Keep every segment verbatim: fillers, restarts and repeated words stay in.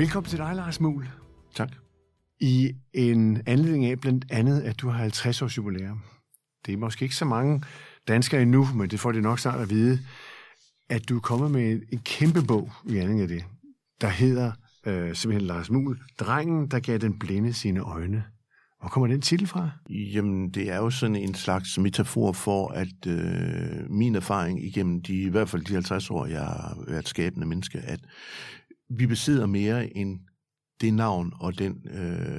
Velkommen til dig, Lars Muhl. Tak. I en anledning af blandt andet, at du har halvtreds års jubilæum. Det er måske ikke så mange danskere endnu, men det får de nok snart at vide, at du er kommet med en, en kæmpe bog i anledning af det, der hedder øh, simpelthen Lars Muhl, Drengen, der gav den blinde sine øjne. Hvor kommer den titel fra? Jamen, det er jo sådan en slags metafor for, at øh, min erfaring igennem de, i hvert fald de halvtreds år, jeg har været skabende menneske, at vi besidder mere end det navn og den øh,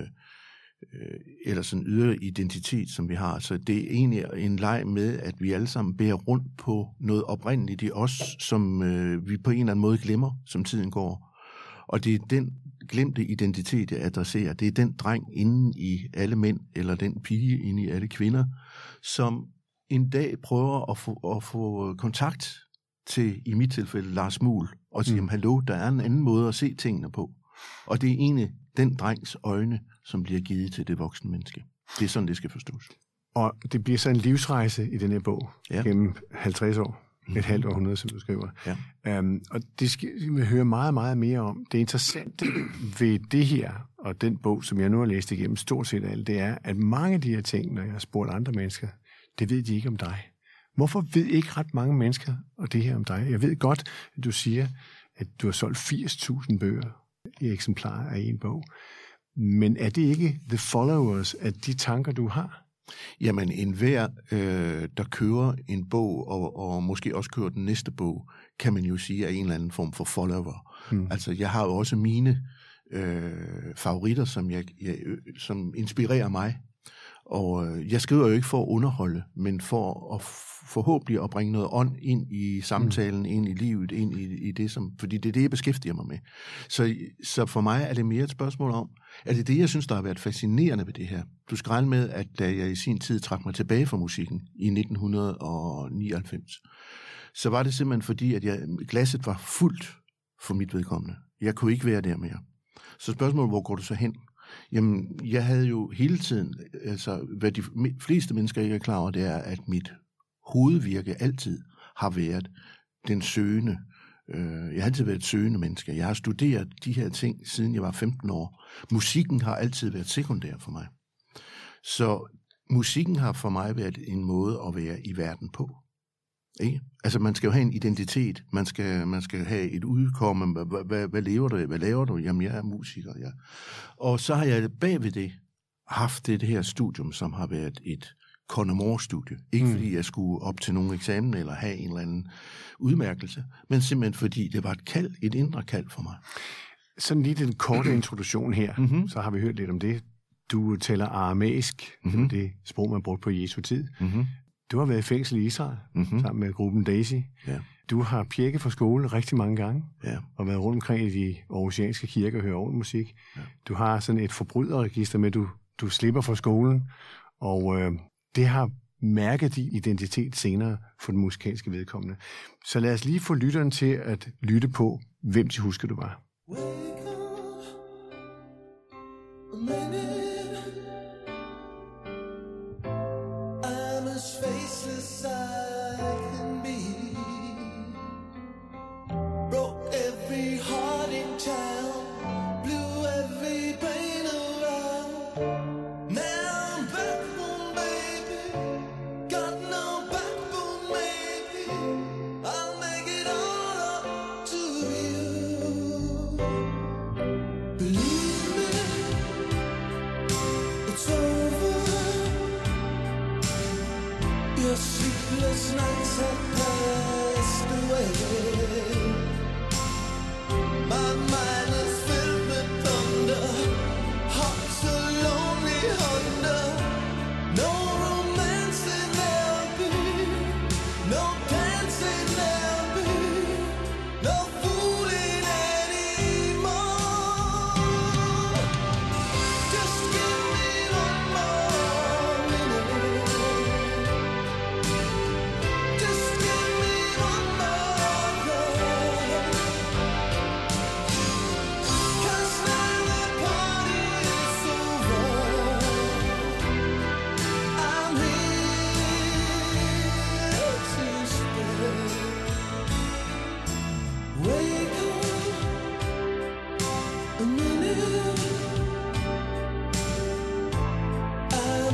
øh, eller sådan ydre identitet, som vi har. Så det er egentlig en leg med, at vi alle sammen bærer rundt på noget oprindeligt i os, som øh, vi på en eller anden måde glemmer, som tiden går. Og det er den glemte identitet, jeg adresserer. Det er den dreng inden i alle mænd, eller den pige inde i alle kvinder, som en dag prøver at få, at få kontakt til, i mit tilfælde, Lars Muhl, og sige, mm. hallo, der er en anden måde at se tingene på. Og det er egentlig den drengs øjne, som bliver givet til det voksne menneske. Det er sådan, det skal forstås. Og det bliver så en livsrejse i den her bog, ja. Gennem halvtreds år. Et mm. halvt århundrede, som du skriver. Ja. Um, og det skal vi høre meget, meget mere om. Det interessante ved det her, og den bog, som jeg nu har læst igennem stort set alt, det er, at mange af de her ting, når jeg har spurgt andre mennesker, det ved de ikke om dig. Hvorfor ved ikke ret mange mennesker og det her om dig? Jeg ved godt, at du siger, at du har solgt firs tusind bøger i eksemplarer af en bog. Men er det ikke the followers af de tanker, du har? Jamen, enhver, øh, der kører en bog, og, og måske også kører den næste bog, kan man jo sige er en eller anden form for follower. Hmm. Altså, jeg har jo også mine øh, favoritter, som, jeg, jeg, som inspirerer mig. Og øh, jeg skriver jo ikke for at underholde, men for at forhåbentlig at bringe noget ånd ind i samtalen, mm. ind i livet, ind i, i det, som, fordi det er det, jeg beskæftiger mig med. Så, så for mig er det mere et spørgsmål om, at det er det, jeg synes, der har været fascinerende ved det her. Du skal regne med, at da jeg i sin tid trak mig tilbage fra musikken i nitten nioghalvfems, så var det simpelthen fordi, at jeg, glasset var fuldt for mit vedkommende. Jeg kunne ikke være der mere. Så spørgsmålet, hvor går du så hen? Jamen, jeg havde jo hele tiden, altså, hvad de fleste mennesker ikke er klar over, det er, at mit hovedvirke altid har været den søgende. Jeg har altid været et søgende menneske. Jeg har studeret de her ting, siden jeg var femten år. Musikken har altid været sekundær for mig. Så musikken har for mig været en måde at være i verden på. Ikke? Altså, man skal jo have en identitet, man skal, man skal have et udkomme, hvad, hvad, hvad lever du, hvad laver du? Jamen, jeg er musiker, ja. Og så har jeg bagved det haft det, det her studium, som har været et Connemore-studie. Ikke mm. fordi jeg skulle op til nogle eksamen, eller have en eller anden udmærkelse, men simpelthen fordi det var et kald, et indre kald for mig. Sådan lige den korte introduktion her, mm-hmm. så har vi hørt lidt om det. Du taler aramæisk, mm-hmm. det sprog, man brugte på Jesu tid. Mm-hmm. Du har været i fængsel i Israel, mm-hmm. sammen med gruppen Daisy. Ja. Du har pjekket fra skole rigtig mange gange, ja. og været rundt omkring i de aarhusianske kirker og hører ordentlig musik. Ja. Du har sådan et forbryderregister med, at du, du slipper fra skolen, og øh, det har mærket din identitet senere for den musikalske vedkommende. Så lad os lige få lytteren til at lytte på, hvem de husker, du var.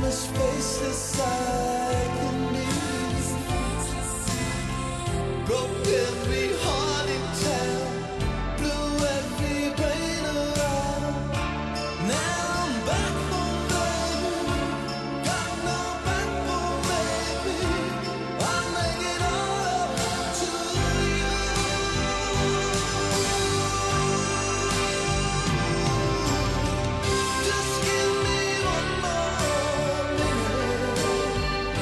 as faceless I can be. Broke every heart in town, blew every brain around. Now I'm back home, baby. Got no backbone, baby. I'll make it all up to you. Just give me one more minute.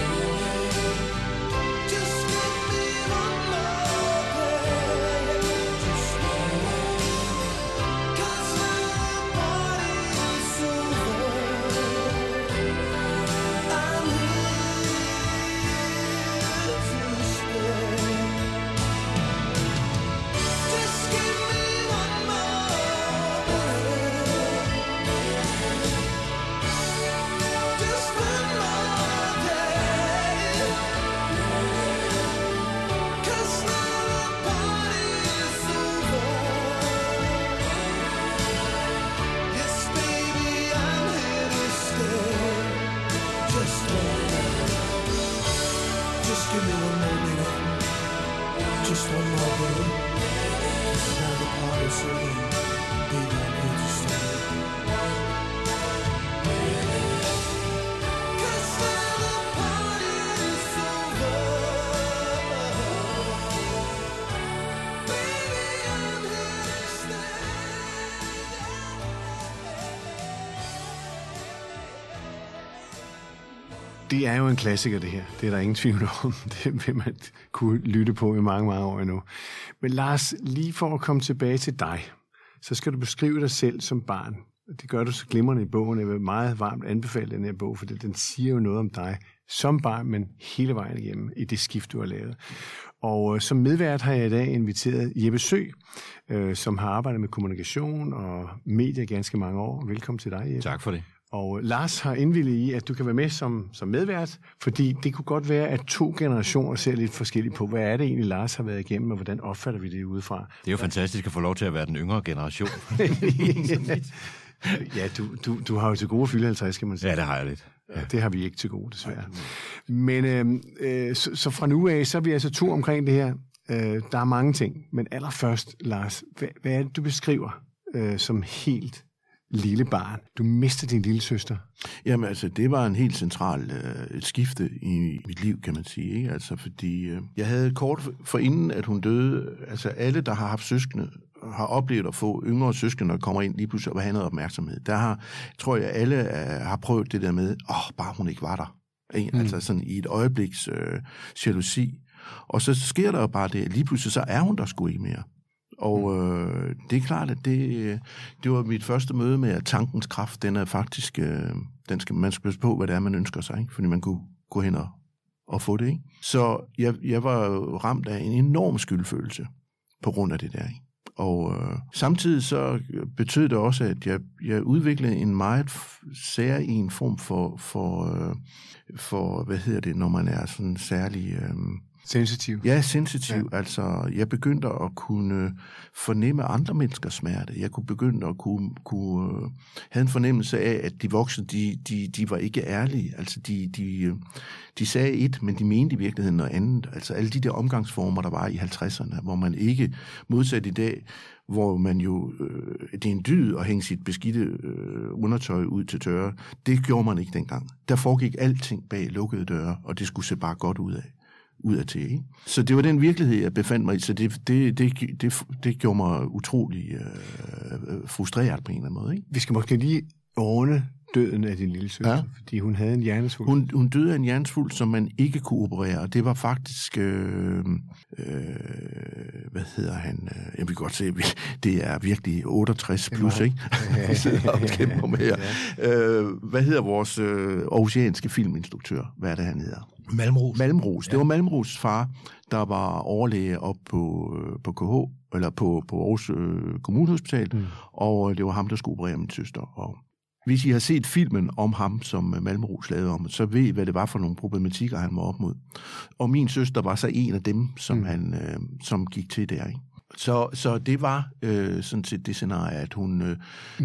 Just give me one more day. Just cause my body is over. I'm here to stay. Just give me one more minute. Just one more day. Cause my body is over. Yes, baby, I'm here to stay. Just one more. Just give me one more minute. Just one more minute. Now the party's over. Baby, I'm here to stay. Cause now the party is over. Baby, I'm here to stay. Det er jo en klassiker, det her. Det er der ingen tvivl om. Det vil man kunne lytte på i mange, mange år endnu. Men Lars, lige for at komme tilbage til dig, så skal du beskrive dig selv som barn. Det gør du så glimrende i bogen. Jeg vil meget varmt anbefale den her bog, for den siger jo noget om dig som barn, men hele vejen igennem i det skift, du har lavet. Og øh, som medvært har jeg i dag inviteret Jeppe Søe, øh, som har arbejdet med kommunikation og medier ganske mange år. Velkommen til dig, Jeppe. Tak for det. Og Lars har indvilget i, at du kan være med som, som medvært, fordi det kunne godt være, at to generationer ser lidt forskelligt på, hvad er det egentlig, Lars har været igennem, og hvordan opfatter vi det udefra. Det er jo fantastisk at få lov til at være den yngre generation. Ja, du, du, du har jo til gode fylde halvtreds, skal man sige. Ja, det har jeg lidt. Ja, det har vi ikke til gode, desværre. Men øh, øh, så, så fra nu af, så er vi altså to omkring det her. Øh, der er mange ting, men allerførst, Lars, hvad, hvad er det, du beskriver øh, som helt lille barn? Du mister din lille søster. Jamen altså, det var en helt central øh, et skifte i mit liv, kan man sige. Ikke? Altså, fordi øh, jeg havde kort for inden, at hun døde, altså alle, der har haft søskende, har oplevet at få yngre søskende, der kommer ind lige pludselig og have noget opmærksomhed. Der har, tror jeg, alle øh, har prøvet det der med, åh, oh, bare hun ikke var der. Ikke? Mm. Altså sådan i et øjebliks øh, jalousi. Og så sker der jo bare det, lige pludselig så er hun der sgu ikke mere. Og øh, det er klart, at det, det var mit første møde med, at tankens kraft, den er faktisk, øh, den skal, man skal passe på, hvad det er, man ønsker sig, ikke? Fordi man kunne gå hen og, og få det, ikke? Så jeg, jeg var ramt af en enorm skyldfølelse på grund af det der, ikke? Og øh, samtidig så betød det også, at jeg, jeg udviklede en meget særlig form for, for, øh, for, hvad hedder det, når man er sådan særlig... Øh, Sensitiv. Ja, sensitiv. Ja. Altså, jeg begyndte at kunne fornemme andre menneskers smerte. Jeg kunne begynde at kunne, kunne uh, have en fornemmelse af, at de voksne, de, de, de var ikke ærlige. Altså, de, de, de sagde et, men de mente i virkeligheden noget andet. Altså, alle de der omgangsformer, der var i halvtredserne, hvor man ikke, modsat i dag, hvor man jo, øh, det er en dyd at hænge sit beskidte øh, undertøj ud til tørre. Det gjorde man ikke dengang. Der foregik alting bag lukkede døre, og det skulle se bare godt ud af. ud af til, ikke? Så det var den virkelighed, jeg befandt mig i, så det, det, det, det, det gjorde mig utrolig øh, frustreret på en eller anden måde, ikke? Vi skal måske lige ordne døden af din lille søster, ja. Fordi hun havde en hjernesvulst. Hun, hun døde af en hjernesvulst, som man ikke kunne operere, og det var faktisk, øh, øh, hvad hedder han, jeg vil godt se, det er virkelig otteogtres plus, ikke? Vi sidder og kæmper med her. Ja. Øh, hvad hedder vores øh, aarhusianske filminstruktør? Hvad er det, han hedder? Malmros. Malmros. Det ja. var Malmros far, der var overlæge op på, på K H, eller på, på Aarhus øh, Kommunehospital, mm. og det var ham, der skulle operere min søster. Og hvis I har set filmen om ham, som Malmros lavede om, så ved I, hvad det var for nogle problematikker, han var op mod. Og min søster var så en af dem, som, mm. han, øh, som gik til der, ikke? Så, så det var øh, sådan set det scenarie, at hun, øh, mm.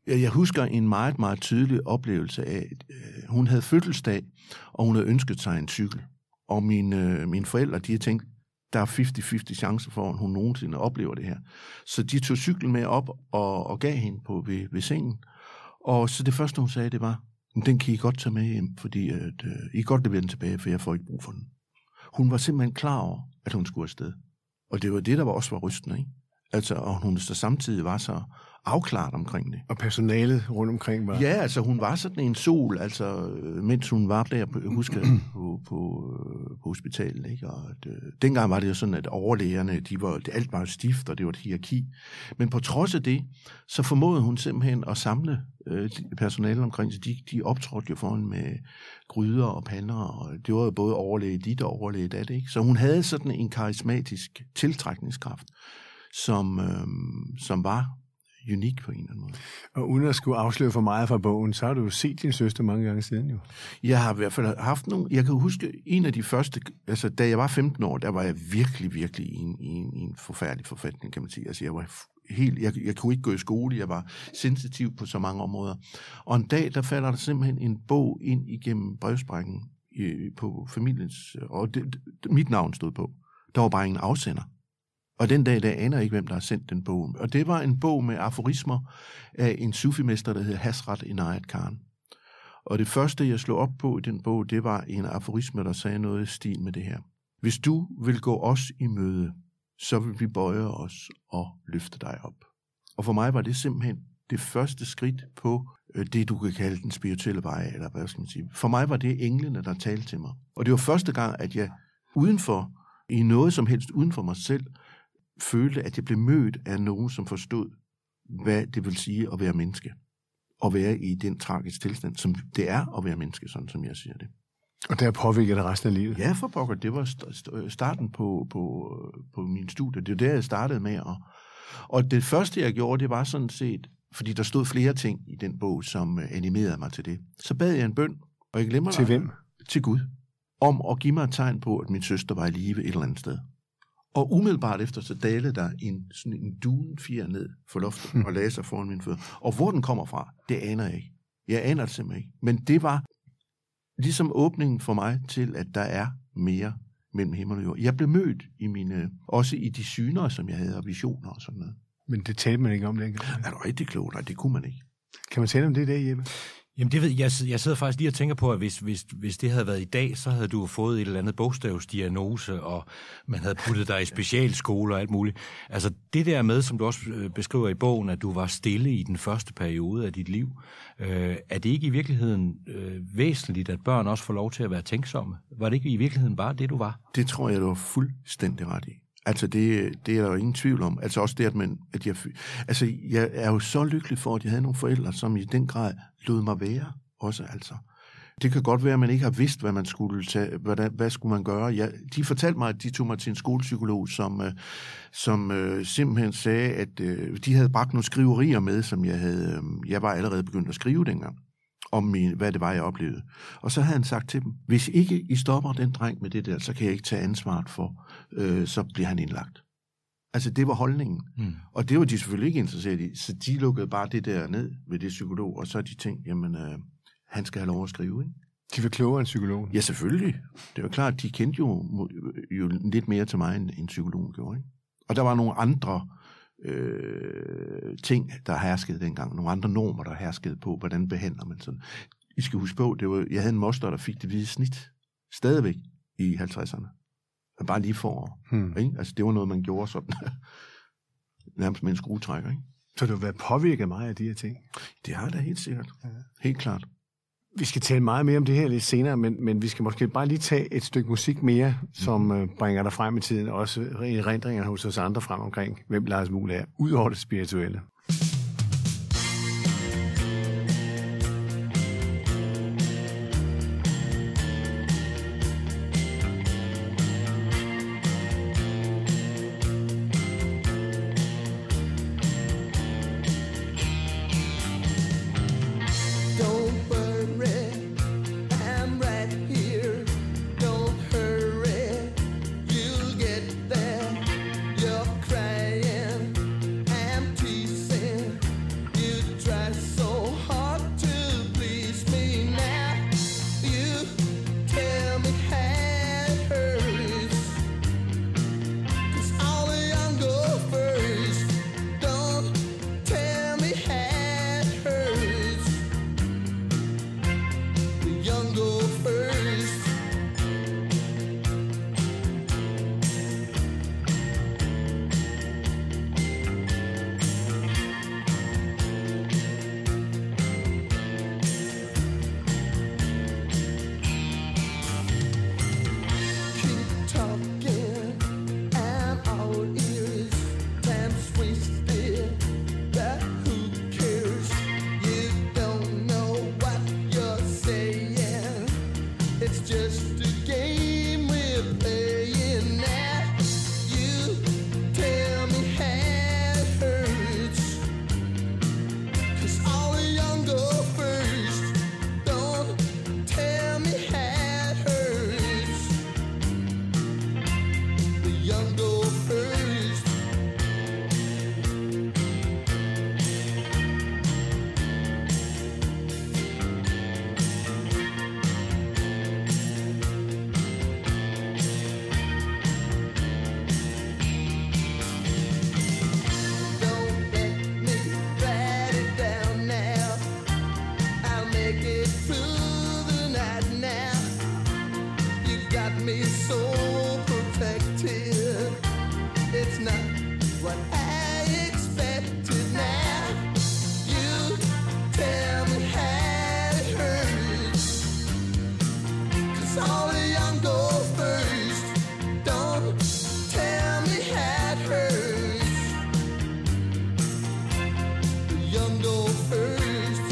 Jeg husker en meget, meget tydelig oplevelse af, at øh, hun havde fødselsdag, og hun havde ønsket sig en cykel. Og mine, øh, mine forældre, de havde tænkt, der er halvtreds halvtreds chancer for, at hun nogensinde oplever det her. Så de tog cyklen med op og, og gav hende på ved, ved sengen. Og så det første, hun sagde, det var, den kan I godt tage med hjem, fordi at, øh, I kan godt levere den tilbage, for jeg får ikke brug for den. Hun var simpelthen klar over, at hun skulle afsted. Og det var det, der var også var rystende, ikke? Altså, og hun så samtidig var så afklaret omkring det. Og personalet rundt omkring var... Ja, altså hun var sådan en sol, altså mens hun var der, på, husker jeg, på, på, på hospitalet, ikke? Og at, øh, dengang var det jo sådan, at overlægerne, de var, alt var jo stift, og det var et hierarki. Men på trods af det, så formåede hun simpelthen at samle øh, personalet omkring sig. De, de optrådte jo foran med gryder og pander, og det var jo både overlæge dit og overlæge dat, ikke? Så hun havde sådan en karismatisk tiltrækningskraft, som, øh, som var unik på en eller anden måde. Og uden at skulle afsløre for meget fra bogen, så har du jo set din søster mange gange siden jo. Jeg har i hvert fald haft nogle... Jeg kan huske, en af de første... Altså, da jeg var femten år, der var jeg virkelig, virkelig i en, i en, i en forfærdelig forfatning, kan man sige. Altså, jeg var helt... Jeg, jeg kunne ikke gå i skole, jeg var sensitiv på så mange områder. Og en dag, der falder der simpelthen en bog ind igennem brevsprækken i, på familiens... Og det, det, mit navn stod på. Der var bare ingen afsender. Og den dag, der aner jeg ikke, hvem der har sendt den bog. Og det var en bog med aforismer af en sufimester, der hed Hasrat Inayat Khan. Og det første, jeg slog op på i den bog, det var en aforisme, der sagde noget i stil med det her. Hvis du vil gå os i møde, så vil vi bøje os og løfte dig op. Og for mig var det simpelthen det første skridt på det, du kan kalde den spirituelle vej, eller hvad skal man sige. For mig var det englene, der talte til mig. Og det var første gang, at jeg udenfor, i noget som helst uden for mig selv, følte, at jeg blev mødt af nogen, som forstod, hvad det vil sige at være menneske. Og være i den tragiske tilstand, som det er at være menneske, sådan som jeg siger det. Og der påvirker det resten af livet? Ja, for pokker. Det var starten på, på, på min studie. Det var der, jeg startede med. Og, og det første, jeg gjorde, det var sådan set, fordi der stod flere ting i den bog, som animerede mig til det. Så bad jeg en bøn, og jeg glemmer Til hvem? Til Gud. Om at give mig et tegn på, at min søster var i live et eller andet sted. Og umiddelbart efter, så dalede der en, sådan en dunfjer ned for loftet mm. og lagde sig foran mine fødder. Og hvor den kommer fra, det aner jeg ikke. Jeg aner det simpelthen ikke. Men det var ligesom åbningen for mig til, at der er mere mellem himmel og jord. Jeg blev mødt i mine, også i de syner, som jeg havde, og visioner og sådan noget. Men det talte man ikke om dengang? Er du rigtig klog? Nej, det kunne man ikke. Kan man tale om det i dag, Jeppe? Jamen det ved jeg, jeg sidder faktisk lige og tænker på, at hvis, hvis, hvis det havde været i dag, så havde du fået et eller andet bogstavsdiagnose, og man havde puttet dig i specialskole og alt muligt. Altså det der med, som du også beskriver i bogen, at du var stille i den første periode af dit liv, øh, er det ikke i virkeligheden øh, væsentligt, at børn også får lov til at være tænksomme? Var det ikke i virkeligheden bare det, du var? Det tror jeg, du var fuldstændig ret i. Altså, det, det er der jo ingen tvivl om. Altså også det, at, man, at jeg... Altså, jeg er jo så lykkelig for, at jeg havde nogle forældre, som i den grad lod mig være også, altså. Det kan godt være, at man ikke har vidst, hvad man skulle tage, hvad, hvad skulle man gøre. Jeg, de fortalte mig, at de tog mig til en skolepsykolog, som, øh, som øh, simpelthen sagde, at øh, de havde bragt nogle skriverier med, som jeg havde... Øh, jeg var allerede begyndt at skrive dengang, om min, hvad det var, jeg oplevede. Og så havde han sagt til dem, hvis ikke I stopper den dreng med det der, så kan jeg ikke tage ansvaret for, øh, så bliver han indlagt. Altså, det var holdningen. Mm. Og det var de selvfølgelig ikke interesseret i, så de lukkede bare det der ned ved det psykolog, og så har de tænkt, jamen, øh, han skal have lov at skrive, ikke? De var klogere end psykologen? Ja, selvfølgelig. Det var klart, de kendte jo, jo lidt mere til mig, end psykologen gjorde, ikke? Og der var nogle andre øh, ting, der herskede dengang. Nogle andre normer, der herskede på, hvordan behandler man sådan. I skal huske på, det var, jeg havde en moster, der fik det hvide snit. Stadigvæk i halvtredserne. Bare lige for. Hmm. Ikke? Altså, det var noget, man gjorde sådan. Nærmest med en skruetrækker, ikke? Så du har været påvirket meget af de her ting? Det har jeg da helt sikkert. Ja. Helt klart. Vi skal tale meget mere om det her lidt senere, men, men vi skal måske bare lige tage et stykke musik mere, som mm-hmm. øh, bringer dig frem i tiden, og også erindringer hos os andre frem omkring, hvem Lars Muhl er, ud over det spirituelle. You'll get there. You're crying, empty. saw the young girl first. Don't tell me how it hurts. The young girl first.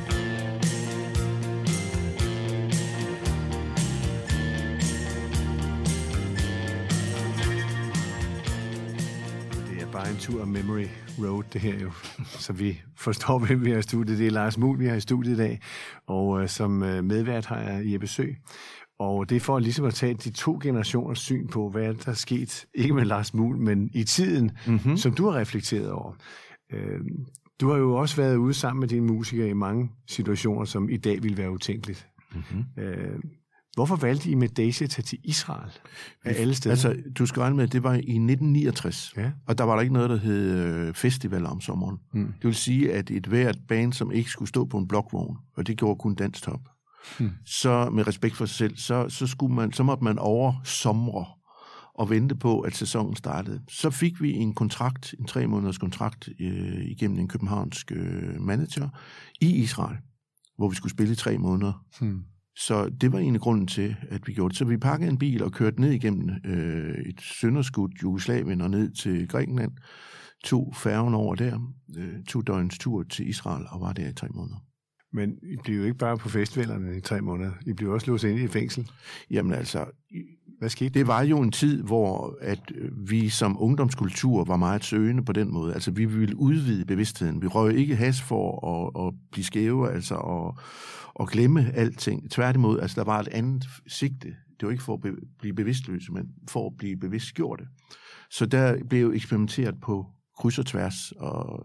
Det er bare en tur af Memory Road, det her jo. Så vi forstår, hvem vi har i studiet. Det er Lars Muhl, vi har i studiet i dag. Og øh, som øh, medvært har jeg Jeppe Søe. Og det er for ligesom at tage de to generationers syn på, hvad der er sket, ikke med Lars Muhl, men i tiden, mm-hmm. som du har reflekteret over. Øh, du har jo også været ude sammen med dine musikere i mange situationer, som i dag ville være utænkeligt. Mm-hmm. Øh, hvorfor valgte I med Daisy at tage til Israel af alle steder? Altså, du skal regne med, at det var i nitten niogtres, ja. Og der var der ikke noget, der hed festival om sommeren. Mm. Det vil sige, at et hvert band, som ikke skulle stå på en blokvogn, og det gjorde kun Dansk Top, mm. så med respekt for sig selv, så, så, skulle man, så måtte man oversomre og vente på, at sæsonen startede. Så fik vi en kontrakt, en tre måneders kontrakt øh, igennem en københavnsk øh, manager i Israel, hvor vi skulle spille i tre måneder. Mm. Så det var egentlig grunden til, at vi gjorde det. Så vi pakkede en bil og kørte ned igennem øh, et sønderskudt Jugoslavien og ned til Grækenland. Tog færgen over der, øh, to døgns tur til Israel og var der i tre måneder. Men I blev jo ikke bare på festivalerne i tre måneder. I blev også låst ind i et fængsel. Jamen altså, hvad skete? Det var jo en tid, hvor at vi som ungdomskultur var meget søgende på den måde. Altså, vi ville udvide bevidstheden. Vi røg ikke has for at, at blive skæve, altså at, at glemme alting. Tværtimod, altså, der var et andet sigte. Det var ikke for at be, blive bevidstløse, men for at blive bevidstgjorte. Så der blev eksperimenteret på kryds og tværs, og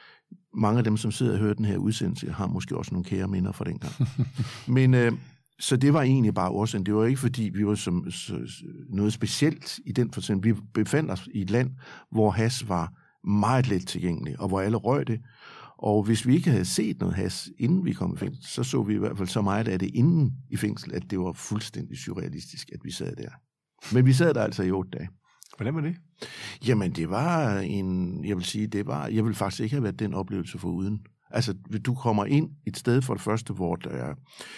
mange af dem, som sidder og hører den her udsendelse, har måske også nogle kære minder fra dengang. Men øh, så det var egentlig bare årsagen. Det var ikke, fordi vi var som, så, noget specielt i den forstand. Vi befandt os i et land, hvor has var meget let tilgængelig, og hvor alle røg det. Og hvis vi ikke havde set noget has, inden vi kom i fængsel, så så vi i hvert fald så meget af det inden i fængsel, at det var fuldstændig surrealistisk, at vi sad der. Men vi sad der altså i otte dage. Hvordan var det? Jamen, det var en, jeg vil sige, det var, jeg vil faktisk ikke have været den oplevelse for uden. Altså, du kommer ind et sted for det første, hvor der er,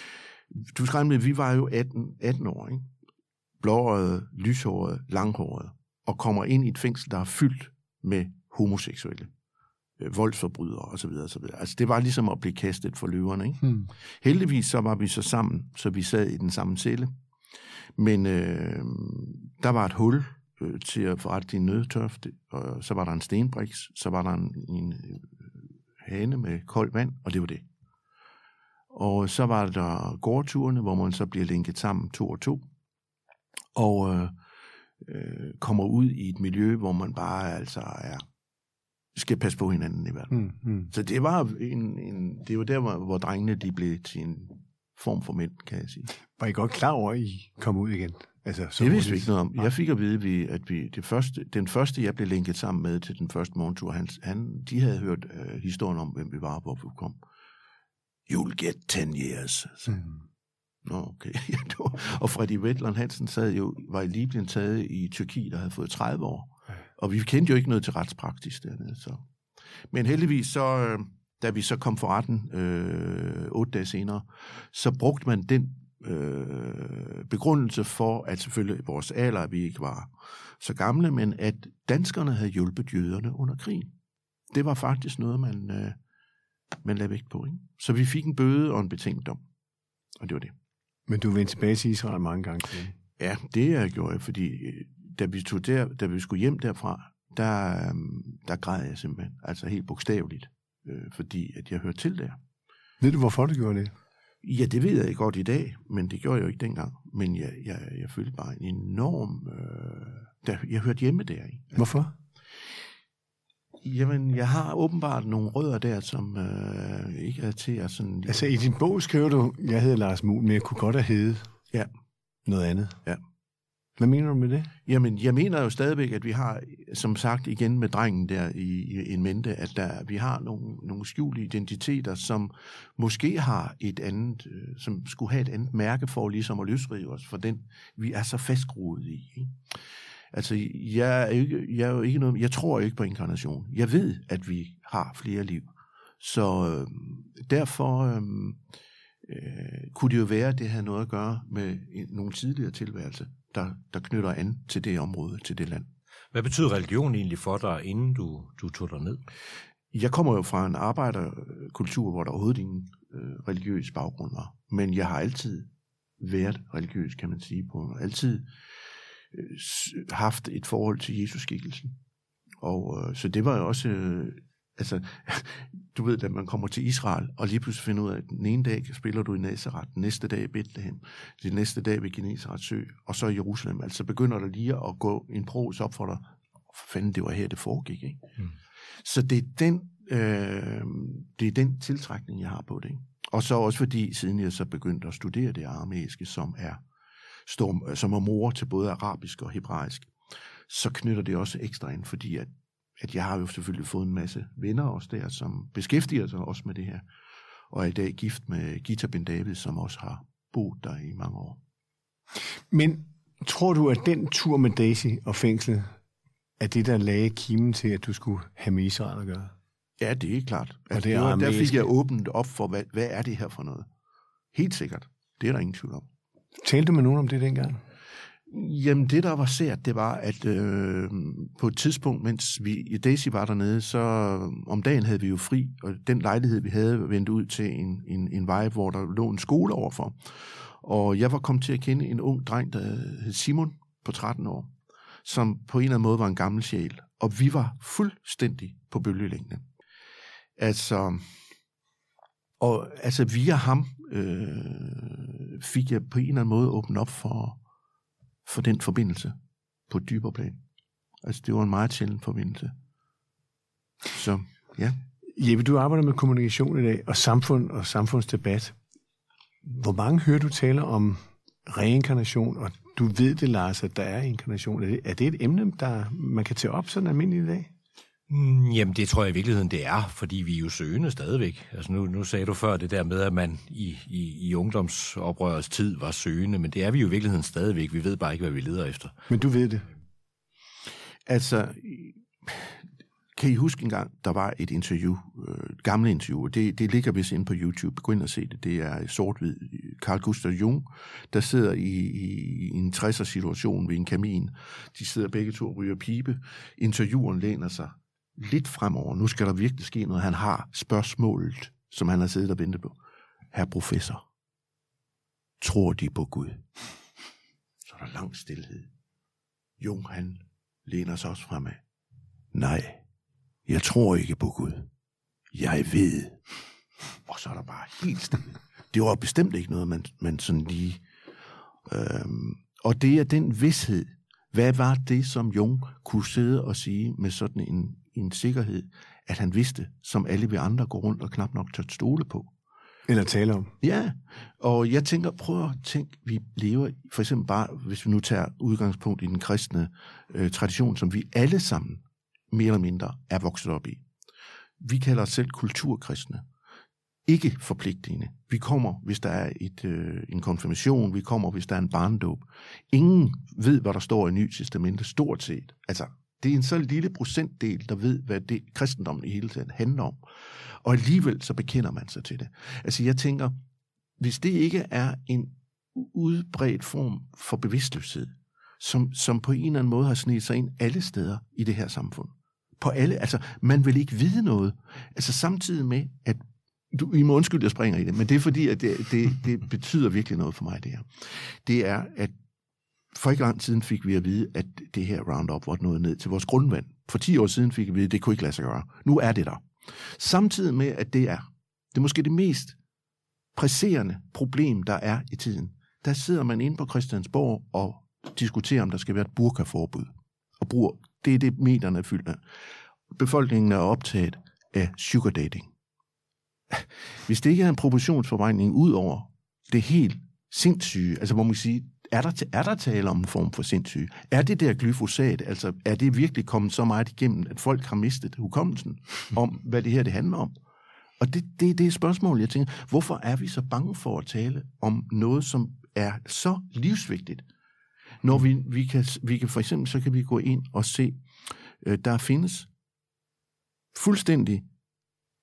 du skal regne med, vi var jo atten, atten år, ikke? Blåøjet, lyshåret, langhåret, og kommer ind i et fængsel, der er fyldt med homoseksuelle, voldsforbrydere osv. osv. Altså, det var ligesom at blive kastet for løverne, ikke? Hmm. Heldigvis så var vi så sammen, så vi sad i den samme celle. Men øh, der var et hul øh, til at forrette din nødtørfte, og så var der en stenbriks, så var der en, en øh, hane med koldt vand, og det var det. Og så var der gårdturene, hvor man så bliver lænket sammen to og to, og øh, øh, kommer ud i et miljø, hvor man bare altså er, skal passe på hinanden i verden. Mm, mm. Så det var, en, en, det var der, hvor, hvor drengene de blev til en form for mænd, kan jeg sige. Var I godt klar over, at I kom ud igen? Altså, så det vidste vi ikke noget om. Jeg fik at vide, at vi, det første, den første, jeg blev lænket sammen med til den første morgentur, han, han, de havde hørt uh, historien om, hvem vi var, hvor vi kom. You'll get ten years. Mm. Nå, okay. Og Freddy Vetland Hansen sad jo, var i lige blevet taget i Tyrkiet, der havde fået tredive år. Ja. Og vi kendte jo ikke noget til retspraksis dernede. Så. Men heldigvis så, da vi så kom for retten øh, otte dage senere, så brugte man den øh, begrundelse for, at selvfølgelig vores alder, at vi ikke var så gamle, men at danskerne havde hjulpet jøderne under krigen. Det var faktisk noget, man, øh, man lagde vægt på. Ikke? Så vi fik en bøde og en betinget dom. Og det var det. Men du vendte tilbage til Israel mange gange. Ja, det jeg gjorde jeg, fordi da vi, tog der, da vi skulle hjem derfra, der, der græd jeg simpelthen, altså helt bogstaveligt, øh, fordi at jeg hørte til der. Ved du, hvorfor du gjorde det? Ja, det ved jeg godt i dag, men det gjorde jeg jo ikke dengang. Men jeg, jeg, jeg følte bare en enorm... Øh, der, jeg hørte hjemme der. Ikke? Hvorfor? Jamen, jeg har åbenbart nogle rødder der, som øh, ikke er til at sådan... Altså, i din bog skriver du, jeg hedder Lars Muhl, men jeg kunne godt have heddet ja. noget andet. Ja. Hvad mener du med det? Jamen, jeg mener jo stadigvæk, at vi har, som sagt igen med drengen der i, i en mente, at der, vi har nogle, nogle skjulte identiteter, som måske har et andet, øh, som skulle have et andet mærke for ligesom at løsrive os for den, vi er så fastgroet i. Ikke? Altså, jeg er, ikke, jeg er jo ikke noget, jeg tror ikke på inkarnation. Jeg ved, at vi har flere liv. Så øh, derfor, øh, øh, kunne det jo være, at det havde noget at gøre med en, nogle tidligere tilværelse, der, der knytter an til det område, til det land. Hvad betyder religion egentlig for dig, inden du, du tog dig ned? Jeg kommer jo fra en arbejderkultur, hvor der overhovedet ingen øh, religiøs baggrund var. Men jeg har altid været religiøs, kan man sige, på altid øh, haft et forhold til Jesus-skikkelsen. Og øh, så det var jo også, øh, altså, du ved, at man kommer til Israel, og lige pludselig finder ud af, at den ene dag spiller du i Nazaret, den næste dag i Bethlehem, den næste dag ved Genesarets sø, og så i Jerusalem. Altså begynder der lige at gå en pros op for dig. For fanden, det var her, det foregik, ikke? Mm. Så det er den, øh, det er den tiltrækning, jeg har på det, ikke? Og så også fordi, siden jeg så begyndte at studere det aramæiske, som er, står, som er mor til både arabisk og hebraisk, så knytter det også ekstra ind, fordi at, at jeg har jo selvfølgelig fået en masse venner også der, som beskæftiger sig også med det her, og er i dag gift med Gita Ben David, som også har boet der i mange år. Men tror du, at den tur med Daisy og fængslet, er det, der lagde kimen til, at du skulle have med Israel at gøre? Ja, det er klart. Og altså, det er var, der fik armæiske. jeg åbent op for, hvad, hvad er det her for noget? Helt sikkert. Det er der ingen tvivl om. Talte du med nogen om det dengang? Jamen, det der var sært, det var, at øh, på et tidspunkt, mens vi, Daisy var dernede, så om dagen havde vi jo fri, og den lejlighed, vi havde, vendte ud til en, en, en vej, hvor der lå en skole overfor. Og jeg var kommet til at kende en ung dreng, der hed Simon, på tretten år, som på en eller anden måde var en gammel sjæl. Og vi var fuldstændig på bølgelængde. Altså, og altså via ham øh, fik jeg på en eller anden måde åbnet op for, for den forbindelse på et dybere plan. Altså, det var en meget sjælden forbindelse. Så, ja. Jeppe, du arbejder med kommunikation i dag, og samfund og samfundsdebat. Hvor mange hører du tale om reinkarnation, og du ved det, Lars, at der er inkarnation? Er det, er det et emne, der man kan tage op sådan almindeligt i dag? Mm, jamen, det tror jeg i virkeligheden, det er, fordi vi er jo søgende stadigvæk. Altså nu, nu sagde du før det der med, at man i, i, i ungdomsoprørets tid var søgende, men det er vi jo i virkeligheden stadigvæk. Vi ved bare ikke, hvad vi leder efter. Men du ved det. Altså, kan I huske engang, der var et interview, øh, et gammelt interview, det, det ligger vist inde på YouTube, gå ind og se det, det er sort-hvid, Carl Gustav Jung, der sidder i, i en tresser situation ved en kamin, de sidder begge to og ryger pibe, intervieweren læner sig lidt fremover, nu skal der virkelig ske noget, han har spørgsmålet, som han har siddet og ventet på. Herr professor, tror de på Gud? Så er der lang stillhed. Jung, han læner sig også fremad. Nej, jeg tror ikke på Gud. Jeg ved. Og så er der bare helt stille. Det var bestemt ikke noget, man, man sådan lige... Øhm, og det er den vished. Hvad var det, som Jung kunne sidde og sige med sådan en, en sikkerhed, at han vidste, som alle vi andre går rundt og knap nok tør stole på? Eller tale om. Ja, og jeg tænker, prøv at tænke, vi lever for eksempel bare, hvis vi nu tager udgangspunkt i den kristne øh, tradition, som vi alle sammen mere eller mindre er vokset op i. Vi kalder os selv kulturkristne. Ikke forpligtende. Vi kommer, hvis der er et, øh, en konfirmation, vi kommer, hvis der er en barnedåb. Ingen ved, hvad der står i Nye Testamente, stort set. Altså, det er en så lille procentdel, der ved, hvad det kristendommen i hele tiden handler om. Og alligevel så bekender man sig til det. Altså, jeg tænker, hvis det ikke er en udbredt form for bevidstløshed, som, som på en eller anden måde har snedet sig ind alle steder i det her samfund. På alle, altså, man vil ikke vide noget. Altså, samtidig med, at du, I må undskylde, jeg springer i det, men det er fordi, at det, det, det betyder virkelig noget for mig, det her. Det er, at for ikke lang siden fik vi at vide, at det her Roundup var nået ned til vores grundvand. For ti år siden fik vi at vide, at det kunne ikke lade sig gøre. Nu er det der. Samtidig med, at det er, det er måske det mest presserende problem, der er i tiden. Der sidder man inde på Christiansborg og diskuterer, om der skal være et burkaforbud. Og bruger, det er det, medierne er fyldt af. Befolkningen er optaget af sugar dating. Hvis det ikke er en proportionsforvejning ud over det helt sindssyge, altså hvor man kan sige, er der, er der tale om en form for sindssyge? Er det der glyfosat, altså er det virkelig kommet så meget igennem, at folk har mistet hukommelsen om, hvad det her det handler om? Og det, det, det er spørgsmålet, jeg tænker, hvorfor er vi så bange for at tale om noget, som er så livsvigtigt? Når vi, vi, kan, vi kan for eksempel, så kan vi gå ind og se, øh, der findes fuldstændig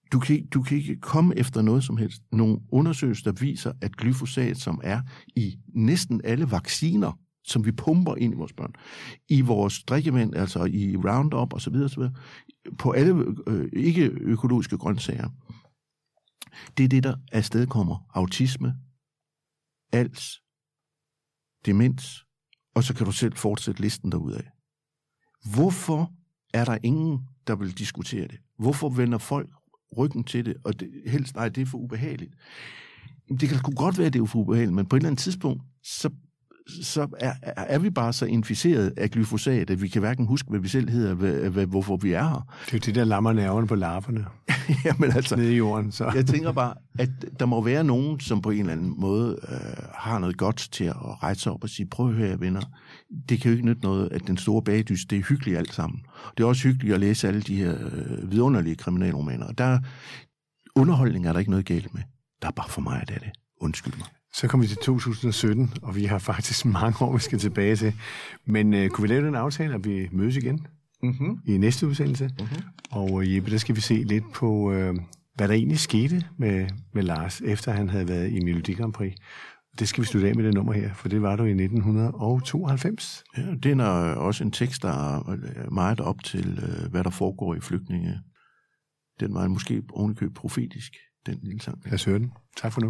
du kan, ikke, du kan ikke komme efter noget som helst. Nogle undersøgelser, der viser, at glyfosat, som er i næsten alle vacciner, som vi pumper ind i vores børn, i vores drikkevand, altså i Roundup og så videre, så videre på alle øh, ikke-økologiske grøntsager, det er det, der afstedkommer autisme, als, demens, og så kan du selv fortsætte listen derudad. Hvorfor er der ingen, der vil diskutere det? Hvorfor vender folk ryggen til det, og det, helst, nej, det er for ubehageligt? Det kan sgu godt være, at det er for ubehageligt, men på et eller andet tidspunkt, så, så er, er vi bare så inficeret af glyfosat, at vi kan hverken huske, hvad vi selv hedder, hvad, hvad, hvorfor vi er her. Det er jo det, der lammer nerverne på larverne. Jamen altså, nede i jorden. Så. Jeg tænker bare, at der må være nogen, som på en eller anden måde øh, har noget godt til at rejse sig op og sige, prøv at høre, venner, det kan jo ikke nytte noget, at den store bagdys, det er hyggeligt alt sammen. Det er også hyggeligt at læse alle de her øh, vidunderlige kriminalromaner. Der underholdning er der ikke noget galt med. Der er bare for mig, at det er det. Undskyld mig. Så kommer vi til to tusind og sytten, og vi har faktisk mange år, vi skal tilbage til. Men øh, kunne vi lave den aftale, at vi mødes igen mm-hmm. i næste udsendelse? Mm-hmm. Og øh, Jeppe, der skal vi se lidt på, øh, hvad der egentlig skete med, med Lars, efter han havde været i Melodi Grand Prix. Det skal vi slutte af med det nummer her, for det var du i nitten tooghalvfems. Ja, det er også en tekst, der er meget op til, øh, hvad der foregår i flygtninge. Den var måske ovenikøbet profetisk, den lille sang. Lad os høre den. Tak for nu.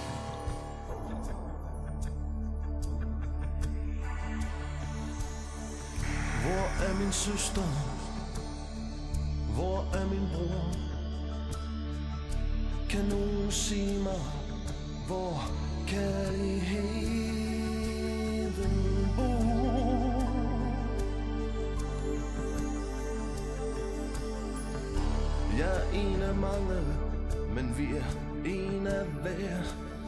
Hvor er min søster? Hvor er min bror? Kan nogen sige mig, hvor kærligheden bor? Jeg er en af mange, men vi er en af hver.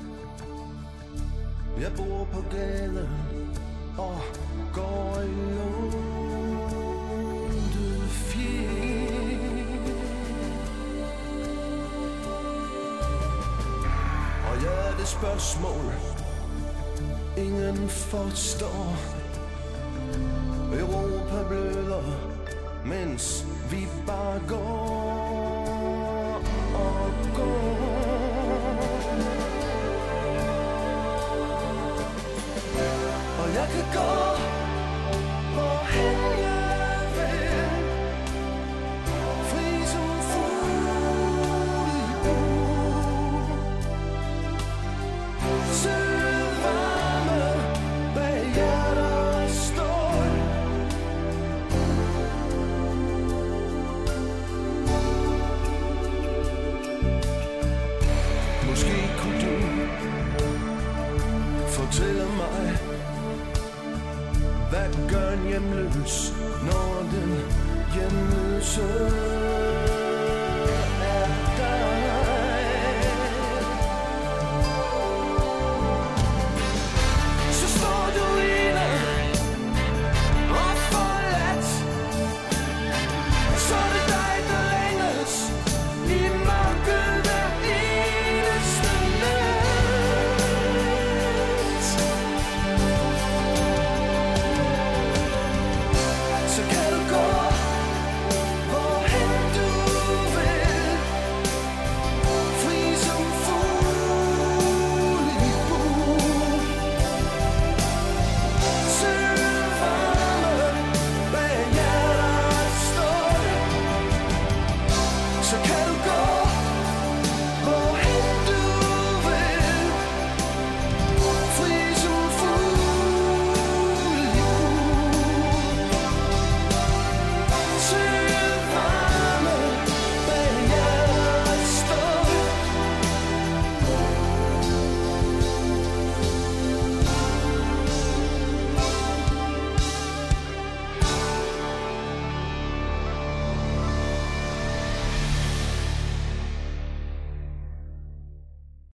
Jeg bor på gaden og går i lånte fjer. Og jeg er det spørgsmål, ingen forstår. Europa bløder, mens vi bare går og går. Og jeg kan gå, hvorhen jeg vil, fri som fugl i bur. Søge varme bag hjerter stål. Måske kunne du fortælle mig, hvad gør en hjemløs, når den hjemløse